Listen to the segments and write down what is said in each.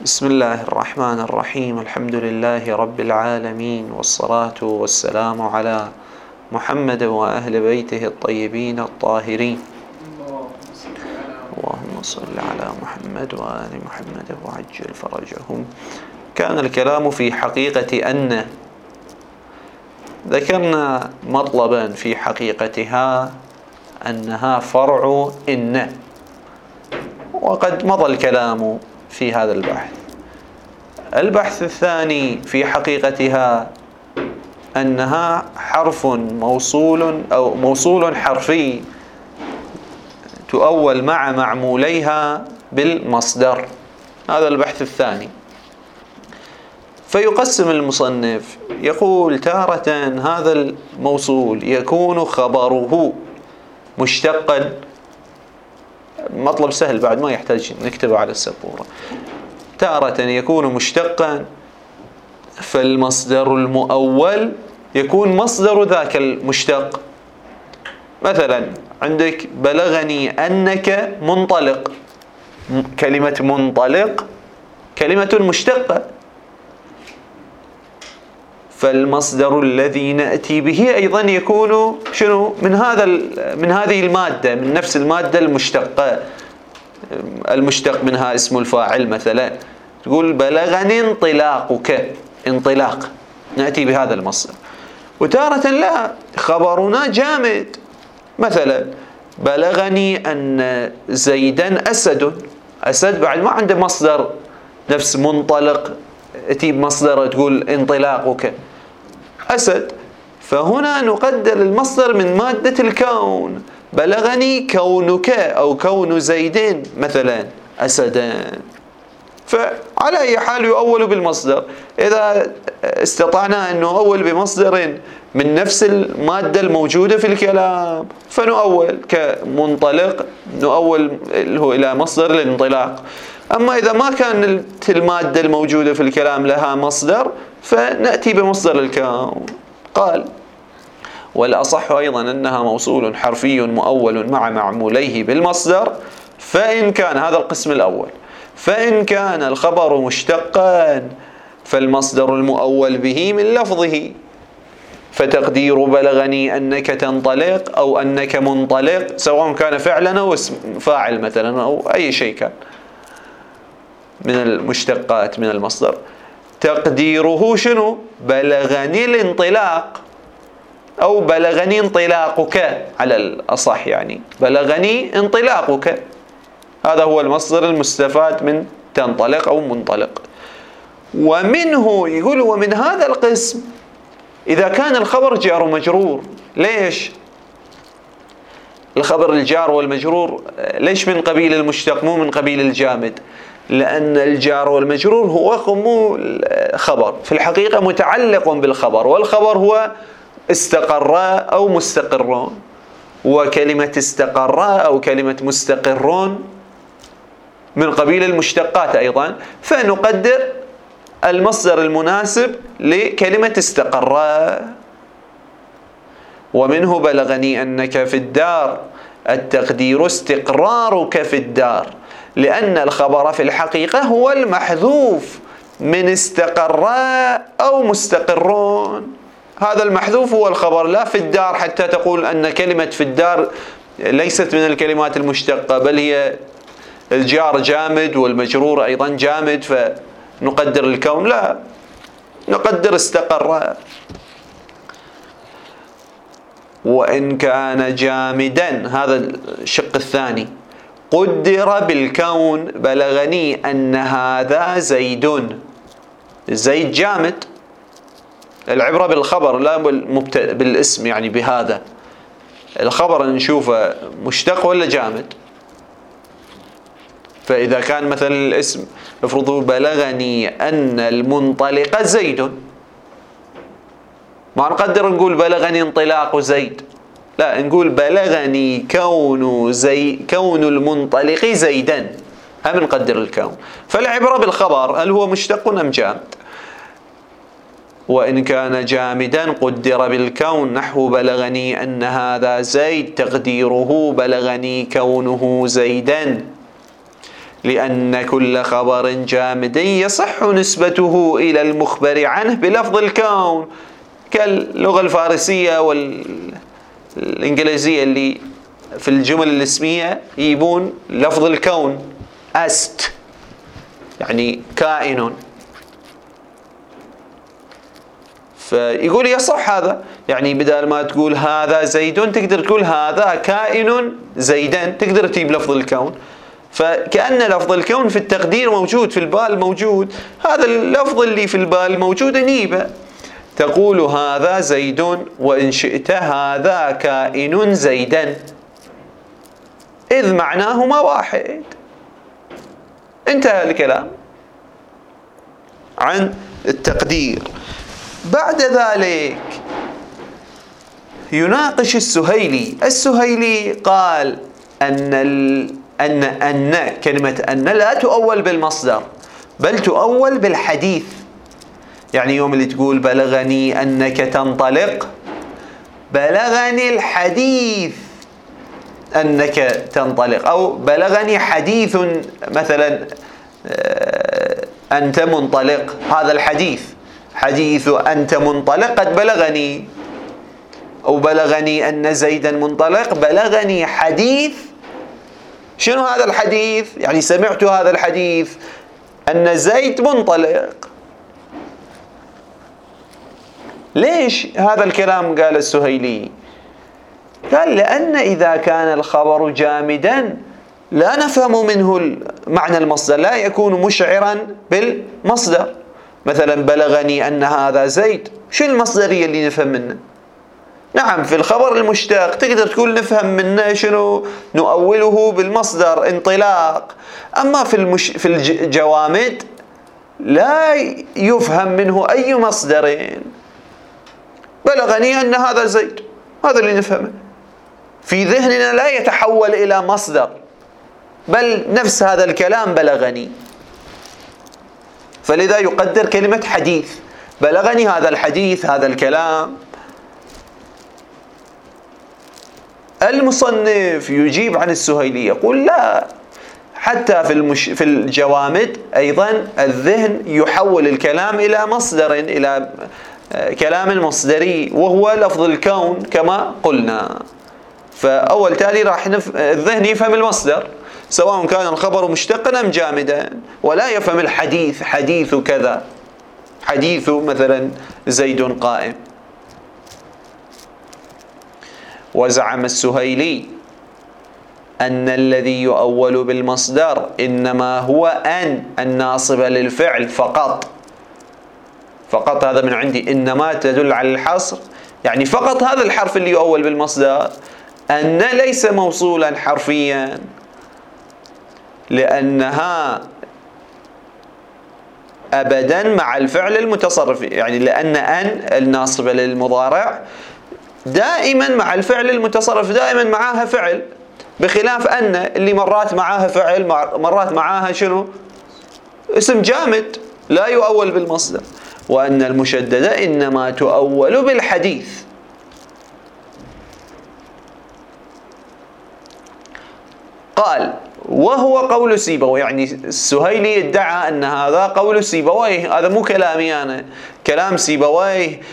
بسم الله الرحمن الرحيم. الحمد لله رب العالمين، والصلاة والسلام على محمد وأهل بيته الطيبين الطاهرين. اللهم صل على محمد وآل محمد وعجل فرجهم. كان الكلام في حقيقة أن ذكرنا مطلبا في حقيقتها أنها فرع إن، وقد مضى الكلام في هذا البحث. البحث الثاني في حقيقتها أنها حرف موصول أو موصول حرفي تؤول مع معموليها بالمصدر. هذا البحث الثاني. فيقسم المصنف، يقول تارة هذا الموصول يكون خبره مشتقا. مطلب سهل بعد، ما يحتاج نكتبه على السبورة. تارة يكون مشتقا، فالمصدر المؤول يكون مصدر ذاك المشتق. مثلا عندك بلغني أنك منطلق، كلمة منطلق كلمة مشتقة، فالمصدر الذي نأتي به أيضا يكون شنو؟ من هذه المادة، من نفس المادة المشتقة، المشتق منها اسم الفاعل. مثلا تقول بلغني انطلاقك، انطلاق، نأتي بهذا المصدر. وتارة لا، خبرنا جامد. مثلا بلغني أن زيدا أسد، أسد بعد ما عنده مصدر نفس منطلق، تجيب مصدر تقول انطلاقك أسد. فهنا نقدر المصدر من مادة الكون. بلغني كونك أو كون زيدين مثلا أسدا. فعلى أي حال يؤول بالمصدر. إذا استطعنا أن نؤول بمصدر من نفس المادة الموجودة في الكلام فنؤول كمنطلق، نؤول إلى مصدر الانطلاق. أما إذا ما كانت المادة الموجودة في الكلام لها مصدر فنأتي بمصدر الكون. قال والأصح أيضا أنها موصول حرفي مؤول مع معموليه بالمصدر، فإن كان، هذا القسم الأول، فإن كان الخبر مشتقا فالمصدر المؤول به من لفظه، فتقدير بلغني أنك تنطلق أو أنك منطلق، سواء كان فعلا أو اسم فاعل مثلا أو أي شيء كان من المشتقات من المصدر، تقديره شنو؟ بلغني الانطلاق أو بلغني انطلاقك على الأصح، يعني بلغني انطلاقك. هذا هو المصدر المستفاد من تنطلق أو منطلق. ومنه يقول ومن هذا القسم إذا كان الخبر جار ومجرور. ليش؟ الخبر الجار والمجرور ليش من قبيل المشتق مو من قبيل الجامد؟ لأن الجار والمجرور هو مو خبر، في الحقيقة متعلق بالخبر، والخبر هو استقر أو مستقرون، وكلمة استقر أو كلمة مستقرون من قبيل المشتقات أيضا، فنقدر المصدر المناسب لكلمة استقر. ومنه بلغني أنك في الدار، التقدير استقرارك في الدار، لأن الخبر في الحقيقة هو المحذوف من استقر أو مستقرون. هذا المحذوف هو الخبر، لا في الدار حتى تقول أن كلمة في الدار ليست من الكلمات المشتقة، بل هي الجار جامد والمجرور أيضا جامد، فنقدر الكون، لا، نقدر استقر. وإن كان جامدا، هذا الشق الثاني، قدر بالكون بلغني أن هذا زيد. زيد جامد، العبرة بالخبر لا بالاسم، يعني بهذا الخبر نشوفه مشتق ولا جامد. فإذا كان مثلا الاسم افرضوا بلغني أن المنطلق زيد، ما نقدر نقول بلغني انطلاق زيد، لا، نقول بلغني كون المنطلق زيدا، هم نقدر الكون. فالعبرة بالخبر هل هو مشتق أم جامد. وإن كان جامدا قدر بالكون، نحو بلغني أن هذا زيد، تقديره بلغني كونه زيدا. لأن كل خبر جامد يصح نسبته إلى المخبر عنه بلفظ الكون، كاللغة الفارسية والإنجليزية اللي في الجمل الاسمية يجيبون لفظ الكون أست، يعني كائن. فيقول يصح هذا، يعني بدل ما تقول هذا زيد تقدر تقول هذا كائن زيدا، تقدر تجيب لفظ الكون. فكأن لفظ الكون في التقدير موجود، في البال موجود، هذا اللفظ اللي في البال موجود نيبه. تقول هذا زيد وإن شئت هذا كائن زيدا، إذ معناهما واحد. انتهى الكلام عن التقدير. بعد ذلك يناقش السهيلي قال أن كلمة أن لا تؤول بالمصدر بل تؤول بالحديث. يعني يوم اللي تقول بلغني أنك تنطلق، بلغني الحديث أنك تنطلق، أو بلغني حديث مثلا أنت منطلق، هذا الحديث، حديث أنت منطلق قد بلغني، أو بلغني أن زيدا منطلق، بلغني حديث. شنو هذا الحديث؟ يعني سمعت هذا الحديث أن زيد منطلق. ليش هذا الكلام؟ قال السهيلي، قال لأن إذا كان الخبر جامدا لا نفهم منه معنى المصدر، لا يكون مشعرا بالمصدر. مثلا بلغني أن هذا زيد، شو المصدرية اللي نفهم منه؟ نعم في الخبر المشتق تقدر تقول نفهم منه شنو، نؤوله بالمصدر انطلاق. أما في الجوامد لا يفهم منه أي مصدرين. بلغني أن هذا زيد، هذا اللي نفهمه، في ذهننا لا يتحول إلى مصدر، بل نفس هذا الكلام بلغني. فلذا يقدر كلمة حديث، بلغني هذا الحديث، هذا الكلام. المصنف يجيب عن السهيلي يقول لا، حتى في الجوامد أيضا الذهن يحول الكلام إلى مصدر، إلى كلام مصدري، وهو لفظ الكون كما قلنا. فأول تالي راح الذهن يفهم المصدر سواء كان الخبر مشتقا أم جامدا، ولا يفهم الحديث، حديث كذا، حديث مثلا زيد قائم. وزعم السهيلي أن الذي يؤول بالمصدر إنما هو أن الناصب للفعل فقط. فقط هذا من عندي، إنما تدل على الحصر، يعني فقط هذا الحرف اللي يؤول بالمصدر. أن ليس موصولا حرفيا، لأنها أبدا مع الفعل المتصرف، يعني لأن الناصبة للمضارع دائما مع الفعل المتصرف، دائما معاها فعل، بخلاف أن اللي مرات معاها فعل مرات معاها شنو؟ اسم جامد لا يؤول بالمصدر. وأن المشددة إنما تؤول بالحديث. قال وهو قول سيبويه، يعني السهيلي ادعى أن هذا قول سيبويه، هذا مو كلامي أنا، كلام سيبويه.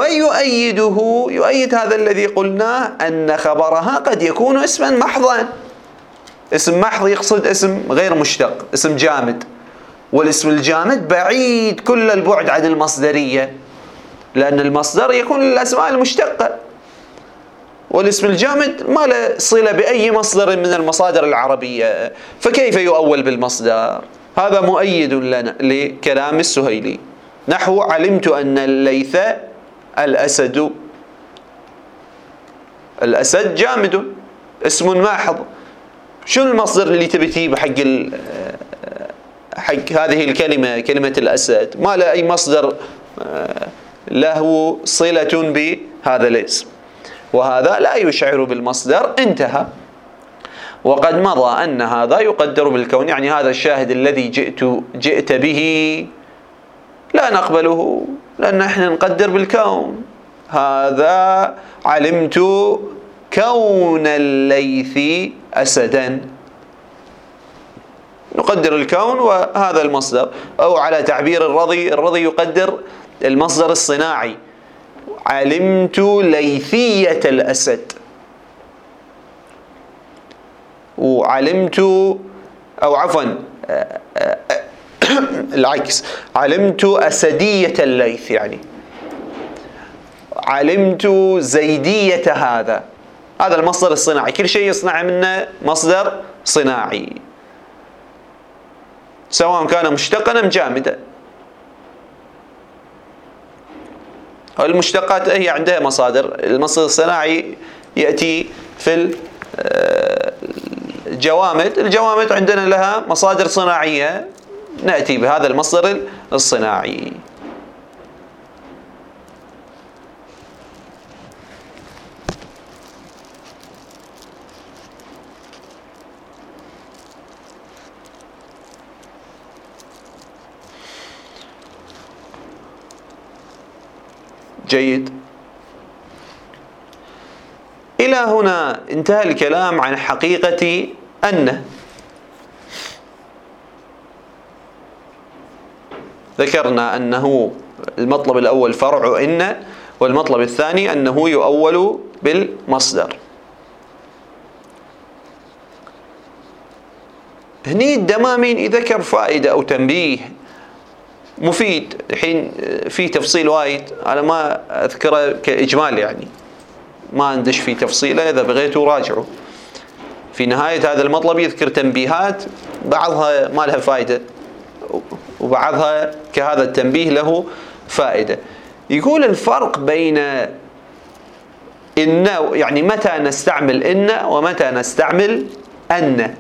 يؤيد هذا الذي قلناه أن خبرها قد يكون اسما محضا. اسم محض يقصد اسم غير مشتق، اسم جامد، والاسم الجامد بعيد كل البعد عن المصدرية، لأن المصدر يكون للأسماء المشتقة، والاسم الجامد ما له صلة بأي مصدر من المصادر العربية، فكيف يؤول بالمصدر؟ هذا مؤيد لنا لكلام السهيلي. نحو علمت أن الليث الأسد جامد، اسم محض. شو المصدر اللي تبي تجيب حق هذه الكلمة، كلمة الأسد؟ ما له أي مصدر له صلة بهذا الاسم، وهذا لا يشعر بالمصدر. انتهى. وقد مضى أن هذا يقدر بالكون، يعني هذا الشاهد الذي جئت به لا نقبله، لأن احنا نقدر بالكون. هذا علمت كون الليث أسدا، يقدر الكون وهذا المصدر. أو على تعبير الرضي يقدر المصدر الصناعي. علمت ليثية الأسد، وعلمت، أو عفوا العكس، علمت أسدية الليث، يعني علمت زيدية هذا المصدر الصناعي. كل شيء يصنع منه مصدر صناعي، سواء كان مشتقا أم جامدا. المشتقات هي عندها مصادر. المصدر الصناعي يأتي في الجوامد عندنا لها مصادر صناعية، نأتي بهذا المصدر الصناعي. جيد. إلى هنا انتهى الكلام عن حقيقة أن. ذكرنا أنه المطلب الأول فرع إن، والمطلب الثاني أنه يؤول بالمصدر. هني الدمامين ذكر فائدة أو تنبيه مفيد. الحين في تفصيل وايد، أنا ما أذكره كإجمال، يعني ما أندش في تفصيله، إذا بغيتوا راجعوا. في نهاية هذا المطلب يذكر تنبيهات، بعضها ما لها فائدة وبعضها كهذا التنبيه له فائدة. يقول الفرق بين إن، يعني متى نستعمل إن ومتى نستعمل أن.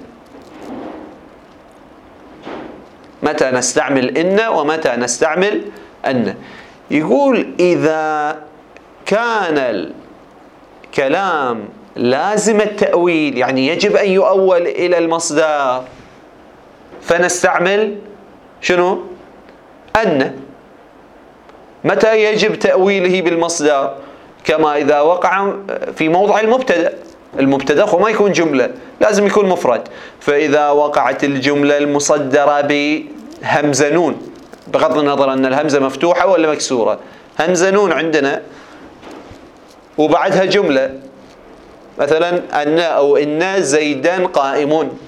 متى نستعمل إن ومتى نستعمل أن. يقول إذا كان الكلام لازم التأويل، يعني يجب أن يؤول إلى المصدر، فنستعمل شنو؟ أن. متى يجب تأويله بالمصدر؟ كما إذا وقع في موضع المبتدأ هو ما يكون جملة، لازم يكون مفرد. فإذا وقعت الجملة المصدرة بهمزة نون، بغض النظر أن الهمزة مفتوحة ولا مكسورة، همزة نون عندنا وبعدها جملة، مثلا أن أو إن زيدان قائمون،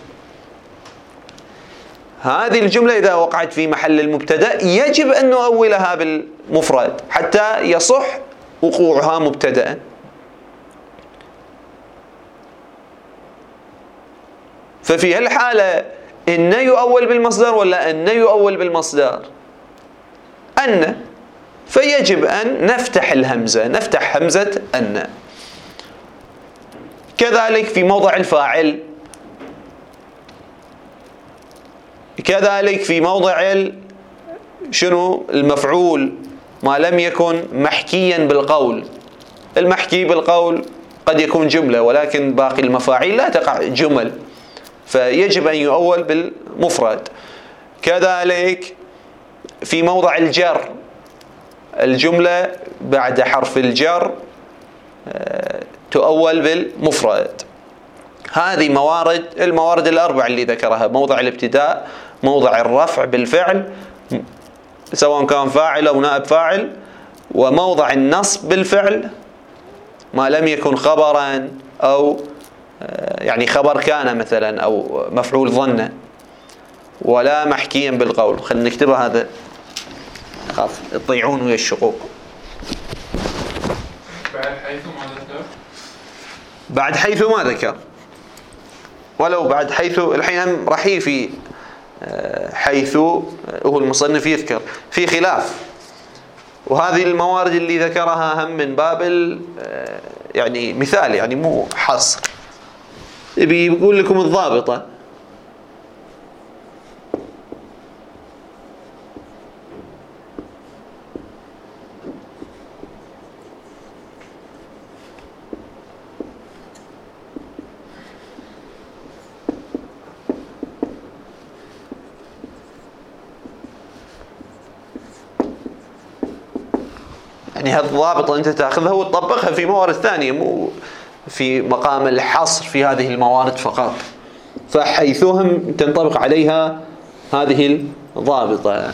هذه الجملة إذا وقعت في محل المبتدأ يجب أن نؤولها بالمفرد حتى يصح وقوعها مبتدأ. ففي هالحالة إن يؤول بالمصدر ولا أن يؤول بالمصدر؟ أن. فيجب أن نفتح الهمزة، نفتح همزة أن. كذلك في موضع الفاعل، كذلك في موضع شنو المفعول، ما لم يكن محكيا بالقول. المحكي بالقول قد يكون جملة، ولكن باقي المفاعيل لا تقع جمل، فيجب أن يؤول بالمفرد. كذلك في موضع الجر، الجملة بعد حرف الجر تؤول بالمفرد. هذه الموارد الأربع اللي ذكرها: موضع الابتداء، موضع الرفع بالفعل سواء كان فاعل أو نائب فاعل، وموضع النصب بالفعل ما لم يكن خبرا أو يعني خبر كان مثلا أو مفعول ظن، ولا محكيا بالقول. خلينا نكتبها، هذا خاف تضيعون ويا الشقوق. بعد حيث ما ذكر، بعد حيث ما ذكر، ولو بعد حيث. الحين راح في حيث هو المصنف يذكر في خلاف، وهذه الموارد اللي ذكرها هم من باب يعني مثال، يعني مو حصر. بيقول لكم الضابطة: يعني هذا الضابط أنت تأخذها وتطبقها في موارد ثانية، مو في مقام الحصر في هذه الموارد فقط. فحيثهم تنطبق عليها هذه الضابطة.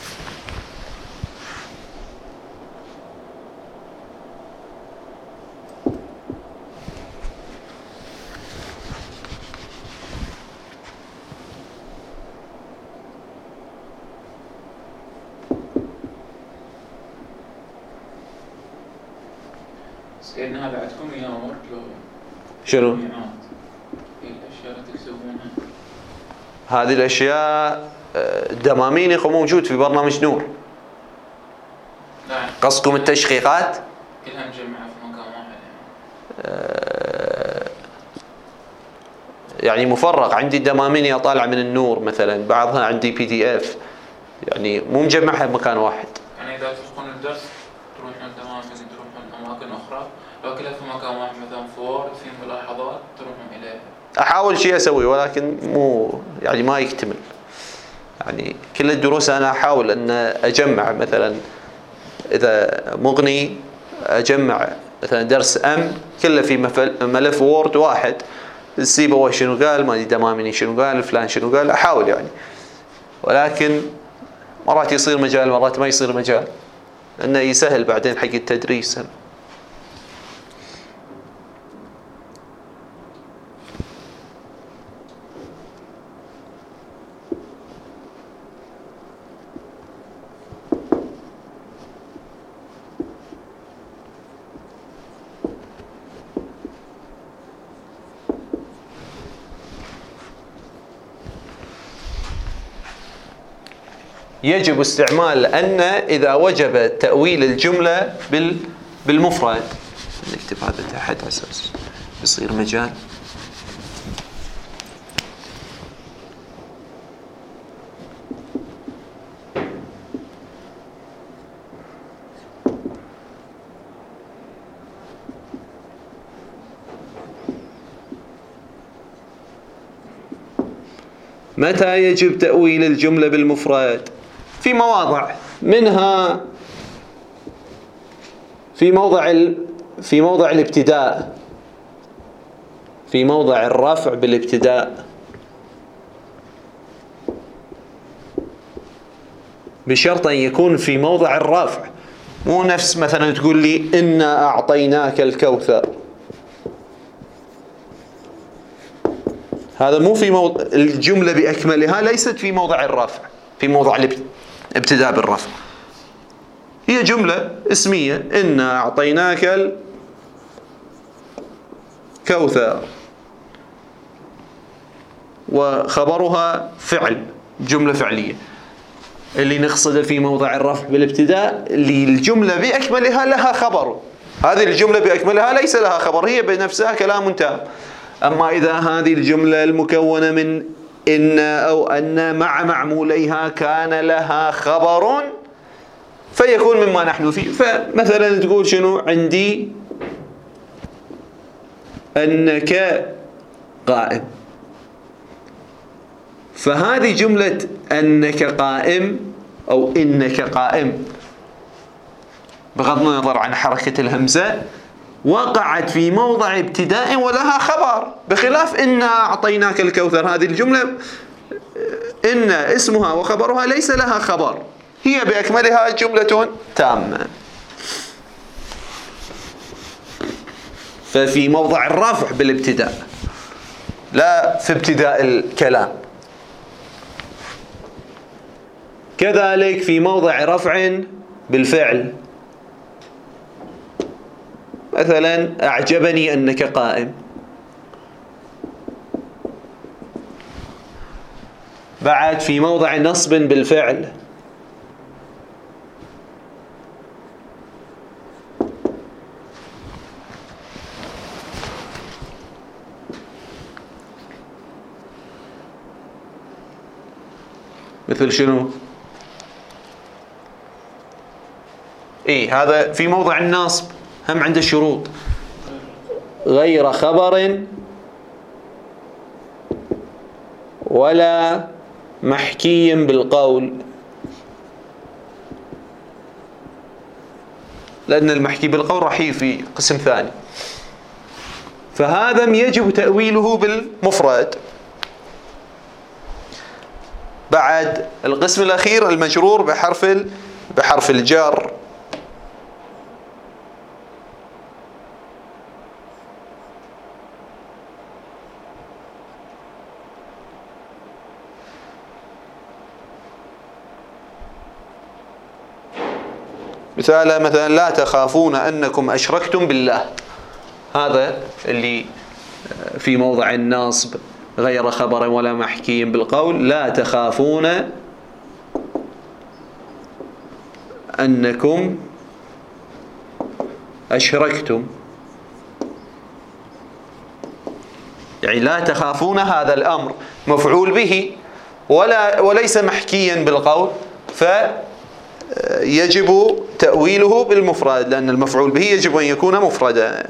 سيدنا هذا عندكم يا أمر لو شنو؟ الأشياء اللي تكتبونها هذه الأشياء دمامين يكون موجود في برنامج نور. نعم. قصدكم التشقيقات؟ كلها مجمعة في مكان واحد يعني مفرق. عندي دمامين أطالع من النور مثلا، بعضها عندي PDF، يعني مو مجمعها بمكان واحد. يعني إذا تدخلون الدرس تروحون تماما تروحون أماكن أخرى، لو كلها في مكان واحد مثلا في وورد في ملاحظات تروحون إليها. أحاول شيء أسوي ولكن مو يعني ما يكتمل. يعني كل الدروس أنا أحاول أن أجمع، مثلا إذا مغني أجمع مثلا درس كله في ملف وورد واحد، السيبويه شنو قال، ما دماميني شنو قال، فلان شنو قال، أحاول يعني. ولكن مرات يصير مجال مرات ما يصير مجال، لأنه يسهل بعدين حق التدريس. يجب استعمال أن إذا وجب تأويل الجملة بالمفرد. نكتب هذا تحت أساس يصير مجال. متى يجب تأويل الجملة بالمفرد؟ في مواضع، منها في موضع الابتداء، في موضع الرفع بالابتداء، بشرط أن يكون في موضع الرفع، مو نفس مثلا تقول لي إنا أعطيناك الكوثر، هذا مو في موضع الجملة بأكملها، ليست في موضع الرفع، في موضع الابتداء بالرفع. هي جملة اسمية، إنا أعطيناك الكوثر، وخبرها فعل، جملة فعلية. اللي نقصده في موضع الرفع بالابتداء اللي الجملة بأكملها لها خبر، هذه الجملة بأكملها ليس لها خبر، هي بنفسها كلام تام. أما إذا هذه الجملة المكونة من إن أو أن مع معموليها كان لها خبر فيكون مما نحن فيه. فمثلا تقول شنو عندي أنك قائم، فهذه جملة أنك قائم أو إنك قائم بغض النظر عن حركة الهمزة وقعت في موضع ابتداء ولها خبر، بخلاف إنا أعطيناك الكوثر، هذه الجملة إن اسمها وخبرها ليس لها خبر، هي بأكملها جملة تامة. ففي موضع الرفع بالابتداء لا في ابتداء الكلام. كذلك في موضع رفع بالفعل، مثلا أعجبني أنك قائم، بعد في موضع نصب بالفعل، مثل شنو؟ هذا في موضع النصب هم عنده شروط، غير خبر ولا محكي بالقول، لأن المحكي بالقول راح في قسم ثاني، فهذا يجب تأويله بالمفرد. بعد القسم الأخير المجرور بحرف الجر. مثلا لا تخافون أنكم أشركتم بالله، هذا اللي في موضع النصب غير خبر ولا محكي بالقول. لا تخافون أنكم أشركتم، يعني لا تخافون هذا الأمر مفعول به وليس محكيا بالقول، فيجب تأويله بالمفرد، لأن المفعول به يجب أن يكون مفردا،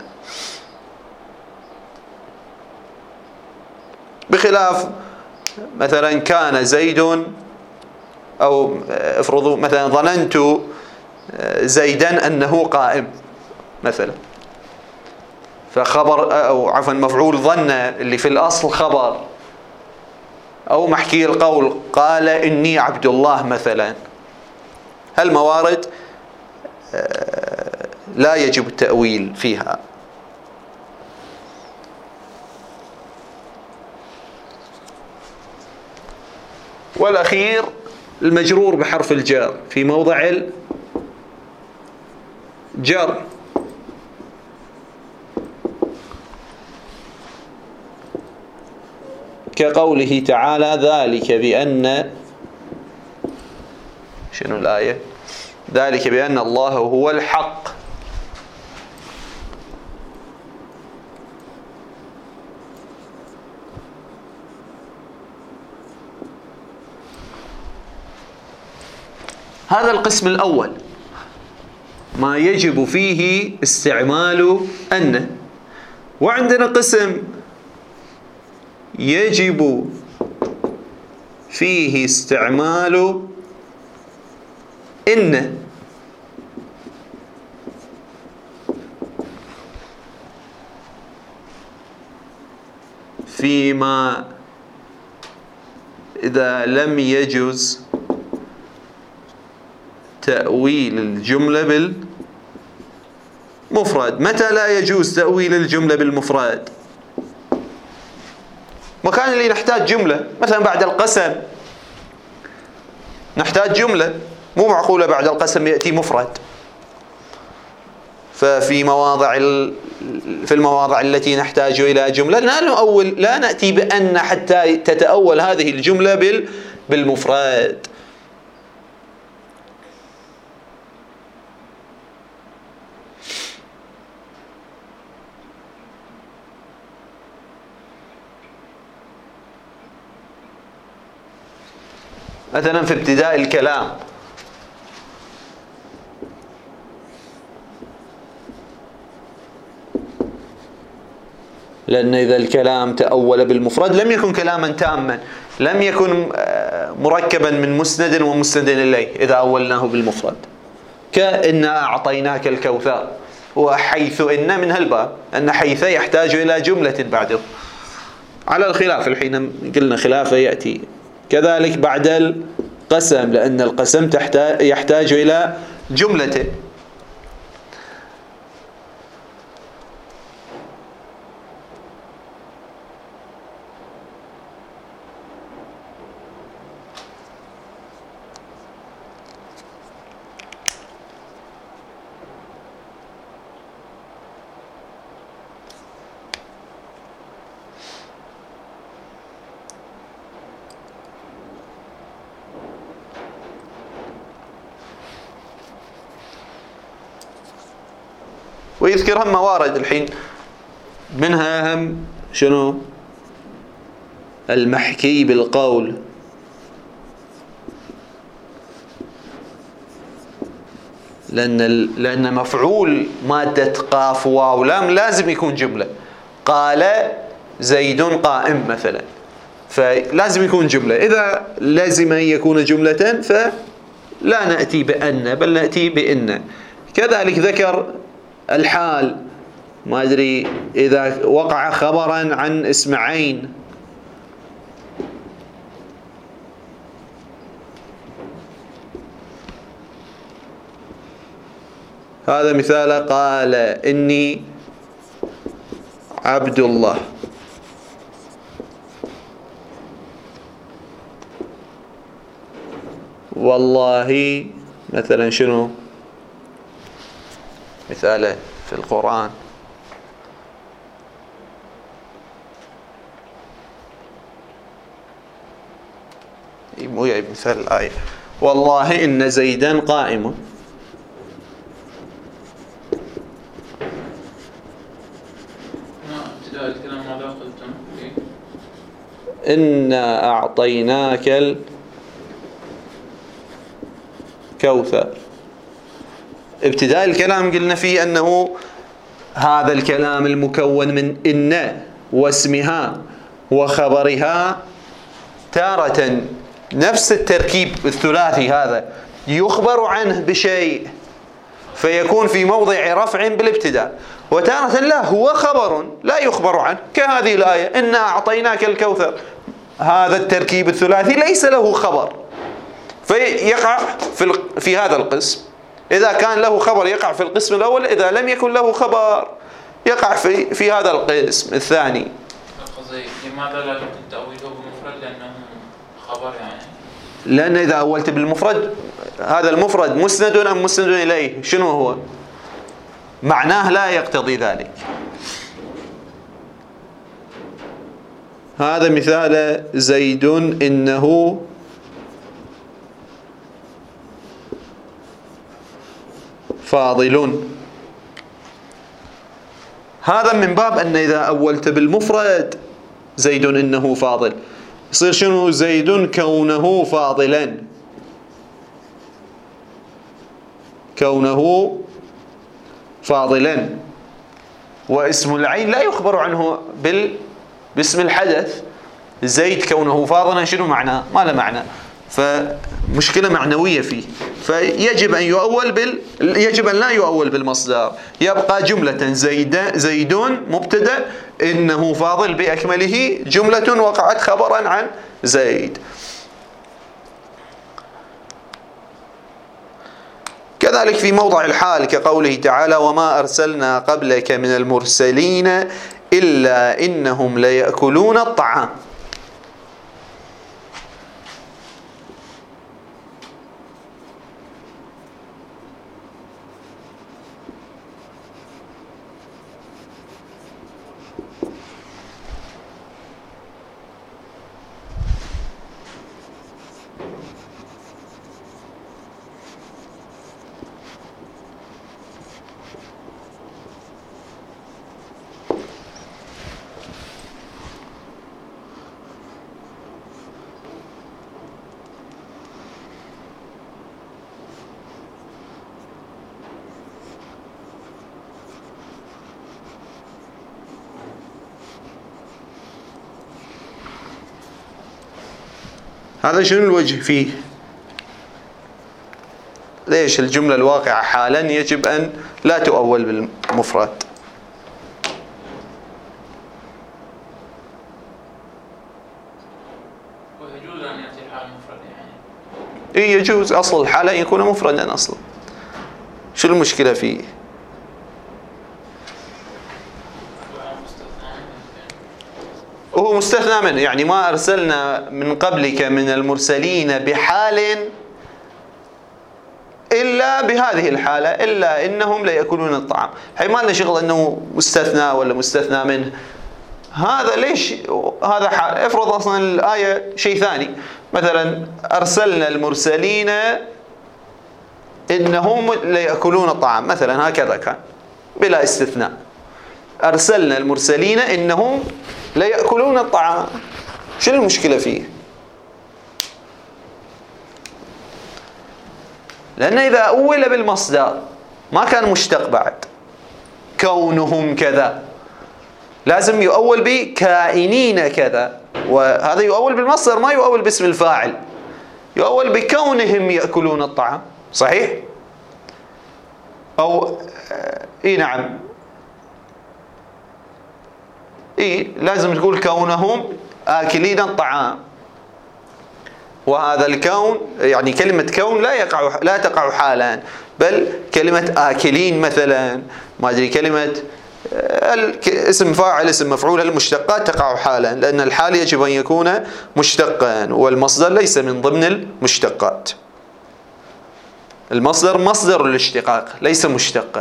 بخلاف مثلا كان زيد، أو افرضوا مثلا ظننت زيدا أنه قائم مثلا، فخبر أو عفوا مفعول ظن اللي في الأصل خبر، أو محكي القول قال إني عبد الله مثلا، هالموارد لا يجب التأويل فيها. والأخير المجرور بحرف الجر في موضع الجر، كقوله تعالى ذلك بأن، شنو الآية؟ ذلك بأن الله هو الحق. هذا القسم الأول ما يجب فيه استعمال أن. وعندنا قسم يجب فيه استعمال إن، فيما إذا لم يجوز تأويل الجملة بالمفرد. متى لا يجوز تأويل الجملة بالمفرد؟ مكان اللي نحتاج جملة، مثلا بعد القسم نحتاج جملة، مو معقولة بعد القسم يأتي مفرد. ففي في المواضع التي نحتاج إلى جملة لا نأتي بأن حتى تتأول هذه الجملة بالمفرد. مثلا في ابتداء الكلام لأن إذا الكلام تأول بالمفرد لم يكن كلاما تاما، لم يكن مركبا من مسند ومسند إليه إذا أولناه بالمفرد، كإنا أعطيناك الكوثر، وحيث إن من هالباب أن حيث يحتاج إلى جملة بعده، على الخلاف الحين قلنا خلافه يأتي. كذلك بعد القسم، لأن القسم يحتاج إلى جملة. ويذكر هم موارد الحين، منها هم شنو؟ المحكي بالقول، لأن مفعول مادة قاف واو لام لازم يكون جملة. قال زيد قائم مثلا، فلازم يكون جملة. إذا لازم أن يكون جملة فلا نأتي بأن بل نأتي بإن. كذلك ذكر الحال، ما أدري إذا وقع خبرا عن اسم عين هذا مثال قال إني عبد الله. والله مثلا شنو مثاله في القرآن؟ مو يعني مثال الآية، والله إن زيدا قائم. ابتداء الكلام ماذا قلتم؟ إنا أعطيناك الكوثر. ابتداء الكلام قلنا فيه أنه هذا الكلام المكون من إن واسمها وخبرها تارة نفس التركيب الثلاثي هذا يخبر عنه بشيء فيكون في موضع رفع بالابتداء، وتارة لا هو خبر لا يخبر عنه، كهذه الآية إنا أعطيناك الكوثر. هذا التركيب الثلاثي ليس له خبر فيقع في هذا القسم. إذا كان له خبر يقع في القسم الأول، إذا لم يكن له خبر يقع في هذا القسم الثاني. لماذا لا تأويله بمفرد؟ لأنه خبر يعني. لأن إذا أولت بالمفرد هذا المفرد مسند أم مسند إليه؟ شنو هو؟ معناه لا يقتضي ذلك. هذا مثال زيد إنه فاضل. هذا من باب أن إذا أولت بالمفرد زيد إنه فاضل يصير شنو؟ زيد كونه فاضلا، كونه فاضلا. واسم العين لا يخبر عنه باسم الحدث. زيد كونه فاضلا شنو معناه؟ ما له معنى، فمشكلة معنوية فيه، فيجب أن يجب أن لا يؤول بالمصدر، يبقى جملة زيدون مبتدأ إنه فاضل بأكمله جملة وقعت خبرا عن زيد. كذلك في موضع الحال كقوله تعالى وما أرسلنا قبلك من المرسلين إلا إنهم ليأكلون الطعام. هذا شنو الوجه فيه؟ ليش الجملة الواقعة حالا يجب أن لا تؤول بالمفرد؟ ويجوز أن يأتي الحال مفرد يعني. إيه يجوز، أصل الحالة أن يكون مفردا أصلا. شو المشكلة فيه؟ وهو مستثنى منه، يعني ما أرسلنا من قبلك من المرسلين بحال إلا بهذه الحالة إلا إنهم ليأكلون الطعام. حي ما لنا شغل أنه مستثنى ولا مستثنى منه. هذا ليش هذا حال؟ افرض أصلا الآية شيء ثاني، مثلا أرسلنا المرسلين إنهم ليأكلون الطعام مثلا، هكذا كان بلا استثناء. أرسلنا المرسلين إنهم ليأكلون الطعام، شو المشكلة فيه؟ لأن إذا أول بالمصدر ما كان مشتق بعد، كونهم كذا لازم يؤول بكائنين كذا، وهذا يؤول بالمصدر ما يؤول باسم الفاعل، يؤول بكونهم يأكلون الطعام. صحيح؟ أو نعم، لازم تقول كونهم آكلين الطعام. وهذا الكون يعني كلمة كون لا تقع حالا، بل كلمة آكلين مثلا، ما أدري كلمة اسم فاعل اسم مفعول، المشتقات تقع حالا، لأن الحال يجب أن يكون مشتقا، والمصدر ليس من ضمن المشتقات. المصدر مصدر الاشتقاق ليس مشتقا.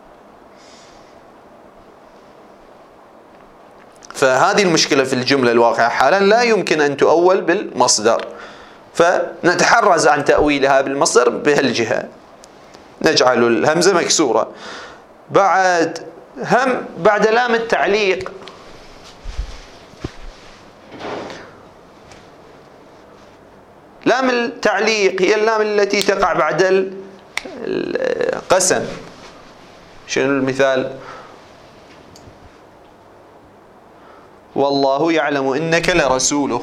فهذه المشكلة في الجملة الواقعة حالا، لا يمكن أن تؤول بالمصدر، فنتحرز عن تأويلها بالمصدر بهالجهة، نجعل الهمزة مكسورة. بعد لام التعليق لام التعليق هي اللام التي تقع بعد القسم. شنو المثال؟ والله يعلم إنك لرسوله.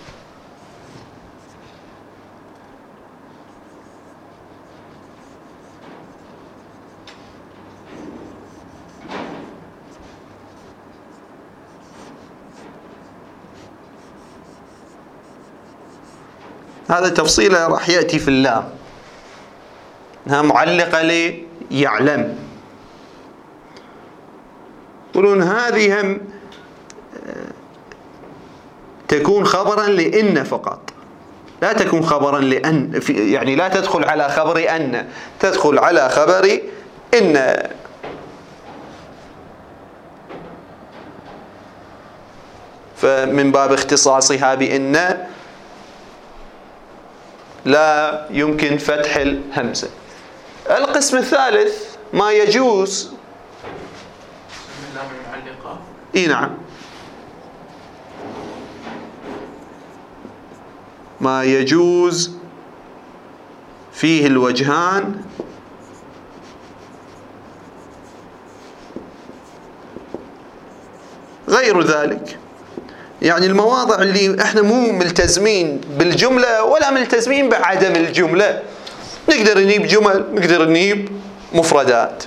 هذا تفصيله راح يأتي في اللام، انها معلقة ليعلم. يقولون هذه هم تكون خبرا لإن فقط، لا تكون خبرا لأن، يعني لا تدخل على خبر أن، تدخل على خبر إن. فمن باب اختصاصها بإن لا يمكن فتح الهمزة. القسم الثالث ما يجوز من لام المعلقة. اي نعم، ما يجوز فيه الوجهان غير ذلك، يعني المواضع اللي احنا مو ملتزمين بالجملة ولا ملتزمين بعدم الجملة، نقدر نجيب جمل، نقدر نجيب مفردات.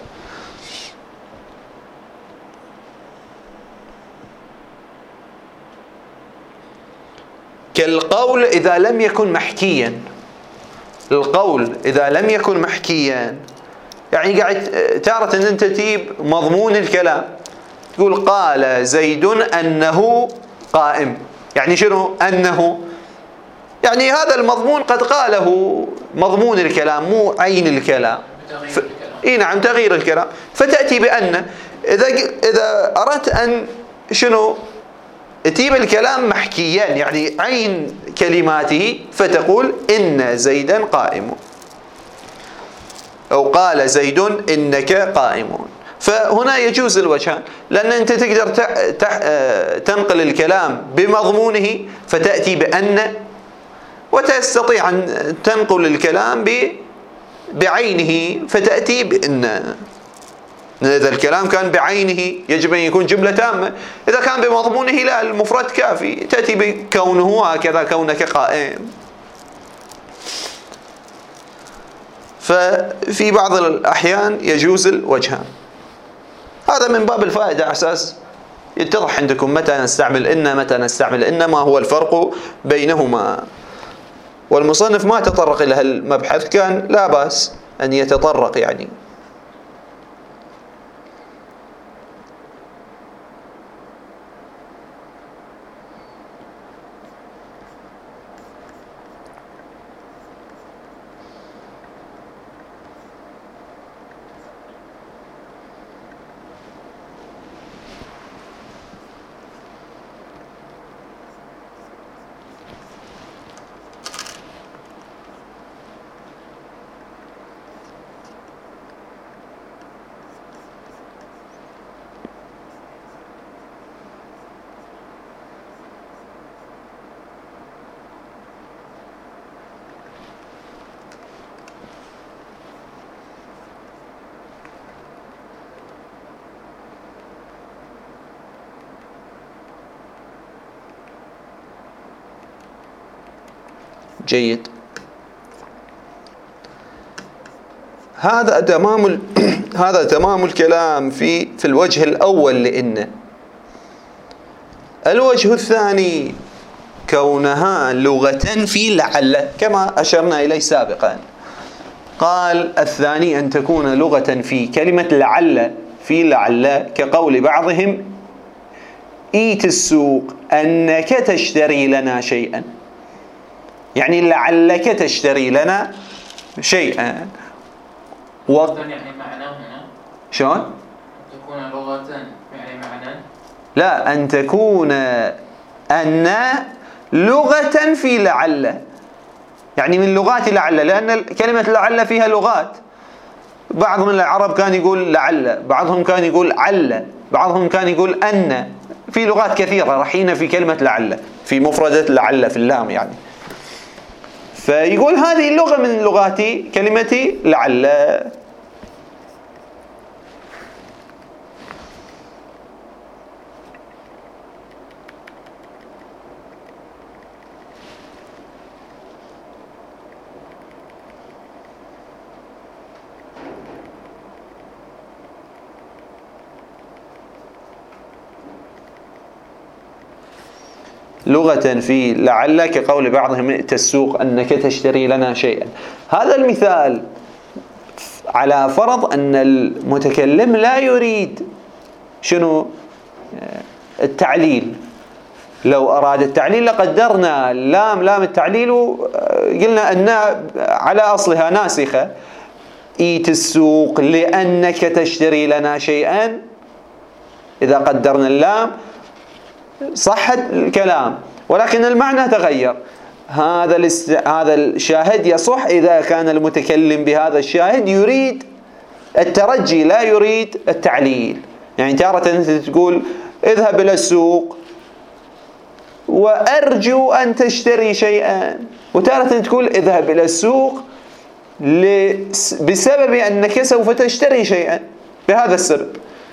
كالقول إذا لم يكن محكيا. القول إذا لم يكن محكيا يعني قاعد تارة أن أنت تجيب مضمون الكلام، تقول قال زيد أنه قائم. يعني شنو أنه؟ يعني هذا المضمون قد قاله مضمون الكلام مو عين الكلام. اي نعم، تغيير الكلام. فتأتي بأن إذا أردت أن شنو تجيب الكلام محكيا يعني عين كلماته، فتقول إن زيدا قائم، أو قال زيد إنك قائم. فهنا يجوز الوجهان، لأن أنت تقدر تنقل الكلام بمضمونه فتأتي بأن، وتستطيع أن تنقل الكلام بعينه فتأتي بأن. إذا الكلام كان بعينه يجب أن يكون جملة تامة، إذا كان بمضمونه لا، المفرد كافي، تأتي بكونه هكذا كونك قائم. ففي بعض الأحيان يجوز الوجهان. هذا من باب الفائدة على أساس يتضح عندكم متى نستعمل إن، متى نستعمل إن، ما هو الفرق بينهما. والمصنف ما تطرق إلى هالمبحث، كان لا بأس أن يتطرق يعني. جيد. هذا تمام الكلام في الوجه الأول لإن. الوجه الثاني كونها لغة في لعل، كما أشرنا إليه سابقا. قال الثاني أن تكون لغة في كلمة لعل، في لعل كقول بعضهم إيت السوق أنك تشتري لنا شيئا، يعني لعلك تشتري لنا شيئا. يعني معناه هنا شلون؟ تكون لغة يعني معنى؟ لا، أن تكون أن لغة في لعل، يعني من لغات لعل، لأن كلمة لعل فيها لغات. بعض من العرب كان يقول لعل، بعضهم كان يقول عل، بعضهم كان يقول أن. في لغات كثيرة رحينا في كلمة لعل، في مفردة لعل في اللام يعني. فيقول هذه اللغة من لغاتي، كلمتي لعل. لغة في لعل كقول بعضهم ائت السوق أنك تشتري لنا شيئا. هذا المثال على فرض أن المتكلم لا يريد شنو؟ التعليل. لو أراد التعليل لقدرنا لام التعليل وقلنا أن على أصلها ناسخة، ائت السوق لأنك تشتري لنا شيئا. إذا قدرنا اللام صح الكلام، ولكن المعنى تغير. هذا الشاهد يصح إذا كان المتكلم بهذا الشاهد يريد الترجي لا يريد التعليل. يعني تارة أنت تقول اذهب إلى السوق وأرجو أن تشتري شيئا، وتارة تقول اذهب إلى السوق بسبب أنك سوف تشتري شيئا بهذا السبب.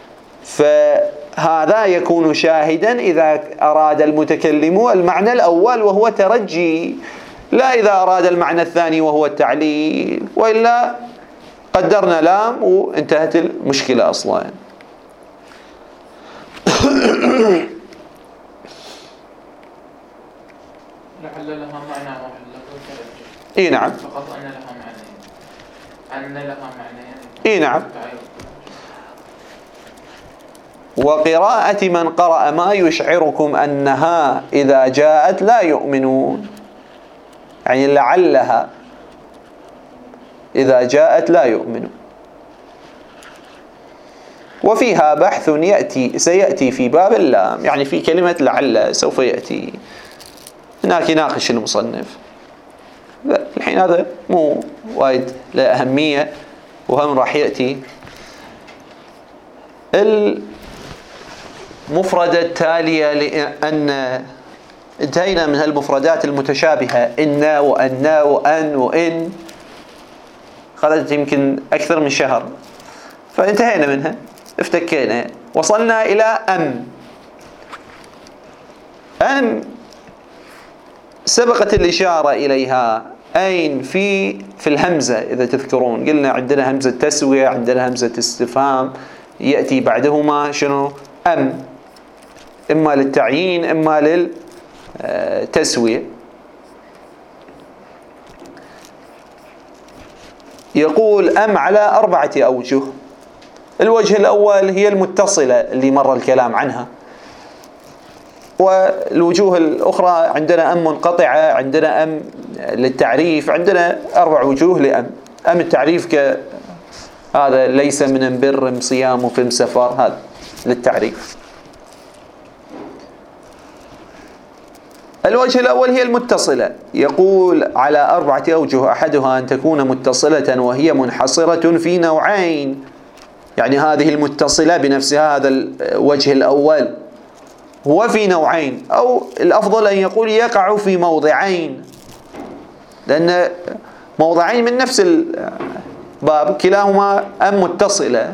فهذا يكون شاهدا إذا أراد المتكلم المعنى الأول وهو ترجي، لا إذا أراد المعنى الثاني وهو التعليل، وإلا قدرنا لام وانتهت المشكلة أصلا. لعل لها معنى واحد ترجي. إيه نعم. فقط أن لها معنى. أن لها معنى. إيه نعم. وقراءة من قرأ ما يشعركم أنها إذا جاءت لا يؤمنون، يعني لعلها إذا جاءت لا يؤمنون. وفيها بحث سيأتي في باب اللام، يعني في كلمة لعل سوف يأتي هناك يناقش المصنف. الحين هذا مو وايد له أهمية، وهم راح يأتي المفردة التالية. لأن انتهينا من هالمفردات المتشابهة إن وأن وأن وإن، خذت يمكن أكثر من شهر فانتهينا منها، افتكينا، وصلنا إلى أم سبقت الإشارة إليها أين في الهمزة. إذا تذكرون قلنا عندنا همزة تسوية، عندنا همزة استفهام، يأتي بعدهما شنو؟ إما للتعيين إما للتسوية. يقول على 4 أوجه. الوجه الأول هي المتصلة اللي مر الكلام عنها، والوجوه الأخرى عندنا منقطعة، عندنا للتعريف، عندنا 4 وجوه لأم التعريف هذا ليس من بر صيام في سفر، هذا للتعريف. الوجه الأول هي المتصلة. يقول على 4 أوجه، أحدها أن تكون متصلة وهي منحصرة في نوعين، يعني هذه المتصلة بنفسها، هذا الوجه الأول هو في نوعين، أو الأفضل أن يقول يقع في موضعين، لأن موضعين من نفس الباب كلاهما متصلة.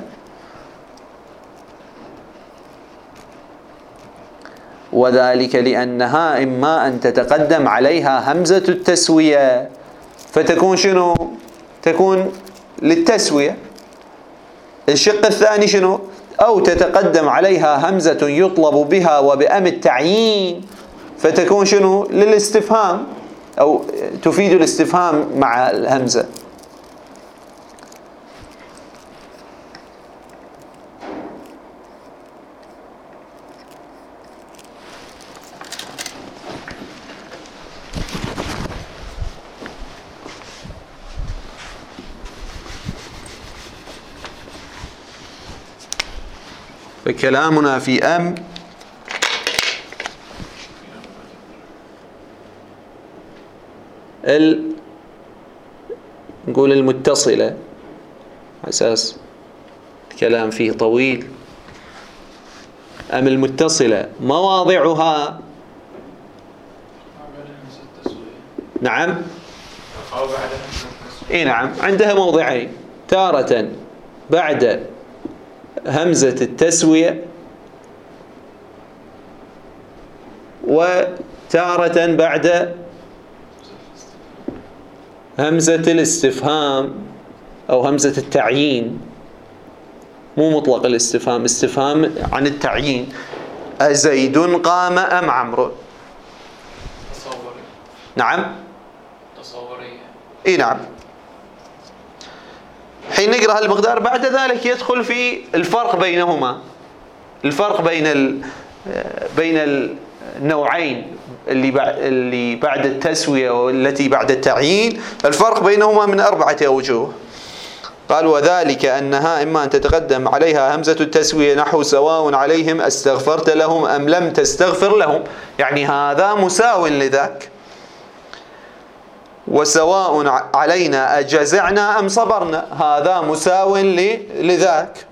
وذلك لأنها إما أن تتقدم عليها همزة التسوية فتكون شنو؟ تكون للتسوية. الشق الثاني شنو؟ أو تتقدم عليها همزة يطلب بها وبأم التعيين فتكون شنو؟ للاستفهام، أو تفيد الاستفهام مع الهمزة. فكلامنا في أم نقول المتصلة، على أساس الكلام فيه طويل. أم المتصلة مواضعها نعم اي نعم عندها موضعين، تارة بعد همزة التسوية وتارة بعد همزة الاستفهام أو همزة التعيين. مو مطلق الاستفهام، استفهام عن التعيين. أزيد قام أم عمرو؟ تصوري. نعم تصورية. اي نعم. حين نقرأ هالمقدار بعد ذلك يدخل في الفرق بينهما، الفرق بين النوعين اللي بعد التسوية والتي بعد التعيين. الفرق بينهما من 4 أوجه. قال وذلك أنها إما أن تتقدم عليها همزة التسوية نحو سواء عليهم استغفرت لهم أم لم تستغفر لهم، يعني هذا مساو لذاك. وسواء علينا أجزعنا أم صبرنا، هذا مساو لذاك.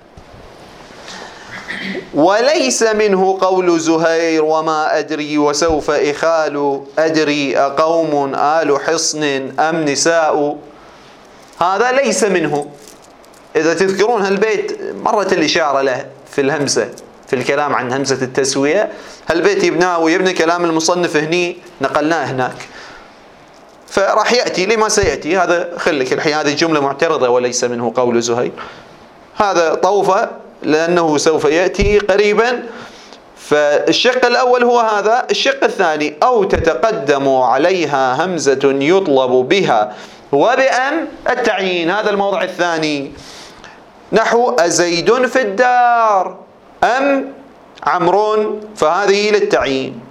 وليس منه قول زهير وما أدري وسوف إخال أدري أقوم آل حصن أم نساء، هذا ليس منه. إذا تذكرون هالبيت مرت الإشارة له في الهمزة في الكلام عن همزة التسوية، هالبيت يبناه ويبني كلام المصنف هني نقلناه هناك، فراح يأتي لما سيأتي. هذا خلك الحين هذه جملة معترضة وليس منه قول زهير، هذا طوفة لأنه سوف يأتي قريبا. فالشق الأول هو هذا. الشق الثاني أو تتقدم عليها همزة يطلب بها وبأم التعيين، هذا الموضع الثاني. نحو أزيد في الدار أم عمرو، فهذه للتعيين.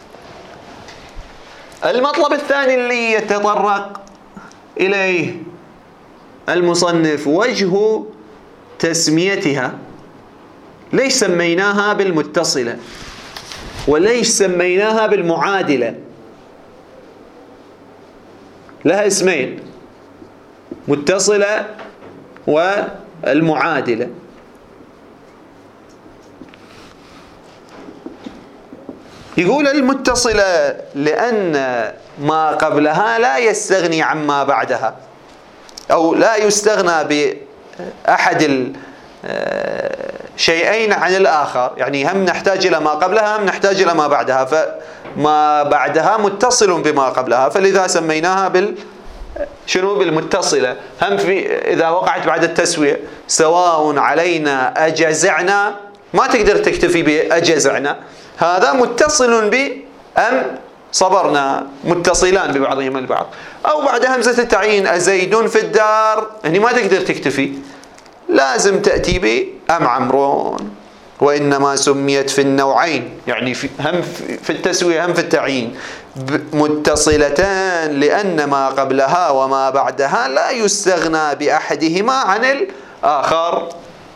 المطلب الثاني اللي يتطرق إليه المصنف وجه تسميتها. ليش سميناها بالمتصلة وليش سميناها بالمعادلة؟ لها اسمين، متصلة والمعادلة. يقول المتصلة لأن ما قبلها لا يستغني عما بعدها، أو لا يستغنى بأحد الشيئين عن الآخر، يعني هم نحتاج إلى ما قبلها هم نحتاج إلى ما بعدها، فما بعدها متصل بما قبلها، فلذا سميناها بالمتصلة. هم إذا وقعت بعد التسوية سواء علينا أجزعنا، ما تقدر تكتفي بأجزعنا، هذا متصل بأم صبرنا، متصلان ببعضهما البعض. أو بعد همزة التعيين أزيد في الدار، يعني ما تقدر تكتفي، لازم تأتي بأم عمرو. وإنما سميت في النوعين، يعني هم في التسوية هم في التعيين، متصلتان لأن ما قبلها وما بعدها لا يستغنى بأحدهما عن الآخر.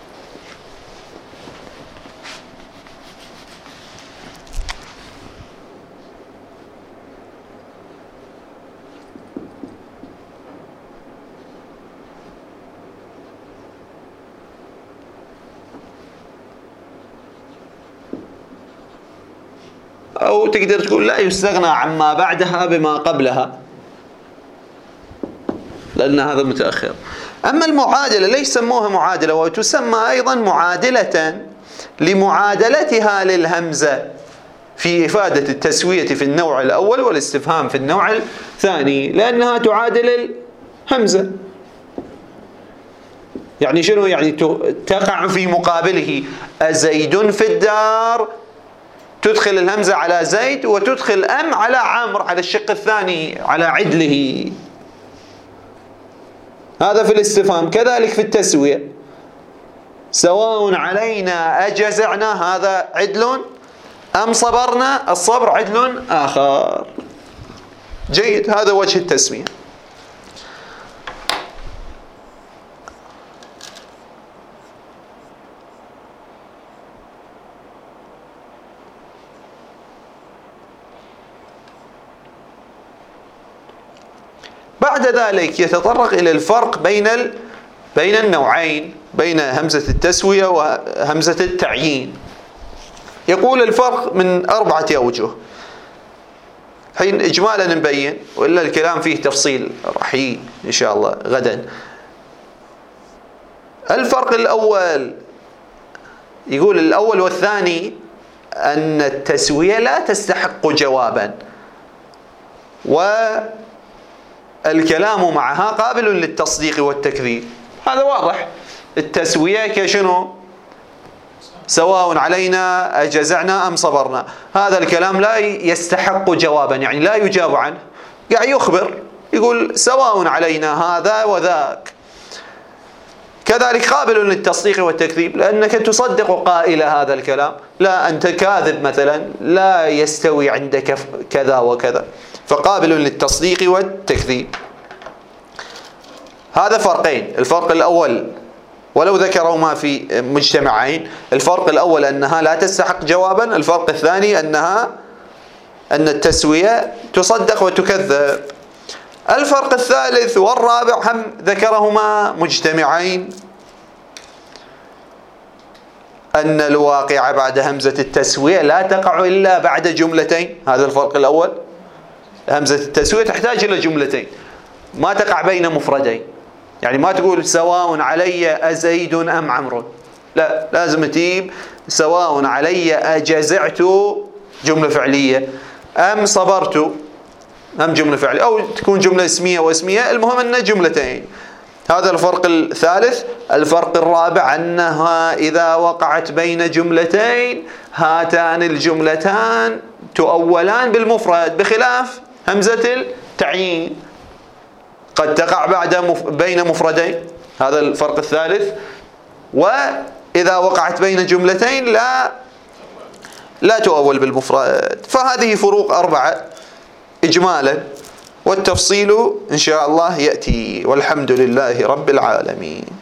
أو تقدر تقول لا يستغنى عما بعدها بما قبلها، لأن هذا متأخر. أما المعادلة ليش سموها معادلة؟ وتسمى أيضا معادلة لمعادلتها للهمزة في إفادة التسوية في النوع الأول والاستفهام في النوع الثاني، لأنها تعادل الهمزة. يعني شنو؟ يعني تقع في مقابله. أزيد في الدار، تدخل الهمزة على زيد وتدخل أم على عمرو، على الشق الثاني، على عدله. هذا في الاستفهام. كذلك في التسوية سواء علينا أجزعنا، هذا عدل، أم صبرنا، الصبر عدل آخر. جيد، هذا وجه التسمية. بعد ذلك يتطرق إلى الفرق بين النوعين، بين همزة التسوية وهمزة التعيين. يقول الفرق من 4 أوجه. حين إجمالا نبين، وإلا الكلام فيه تفصيل راح إن شاء الله غدا. الفرق الأول، يقول الأول والثاني أن التسوية لا تستحق جوابا، والكلام معها قابل للتصديق والتكذيب. هذا واضح. التسوية كشنو؟ سواء علينا أجزعنا أم صبرنا. هذا الكلام لا يستحق جوابا، يعني لا يجاب عنه، قاعد يخبر، يقول سواء علينا هذا وذاك. كذلك قابل للتصديق والتكذيب، لأنك تصدق قائل هذا الكلام، لا أنت كاذب مثلا، لا يستوي عندك كذا وكذا، فقابل للتصديق والتكذيب. هذا فرقين. الفرق الأول ولو ذكرهما في مجتمعين، الفرق الأول أنها لا تستحق جوابا، الفرق الثاني أن التسوية تصدق وتكذب. الفرق الثالث والرابع هم ذكرهما مجتمعين، أن الواقع بعد همزة التسوية لا تقع إلا بعد جملتين. هذا الفرق الأول. همزة التسوية تحتاج إلى جملتين، ما تقع بين مفردين. يعني ما تقول سواء علي أزيد أم عمرو، لا، لازم تجيب سواء علي أجزعت جملة فعلية، أم صبرت هم جملة فعلية، أو تكون جملة اسمية واسمية، المهم أن جملتين. هذا الفرق الثالث. الفرق الرابع أنها إذا وقعت بين جملتين، هاتان الجملتان تؤولان بالمفرد، بخلاف همزة التعيين قد تقع بين مفردين. هذا الفرق الثالث. وإذا وقعت بين جملتين لا تؤول بالمفرد. فهذه فروق 4 إجمالا، والتفصيل إن شاء الله يأتي، والحمد لله رب العالمين.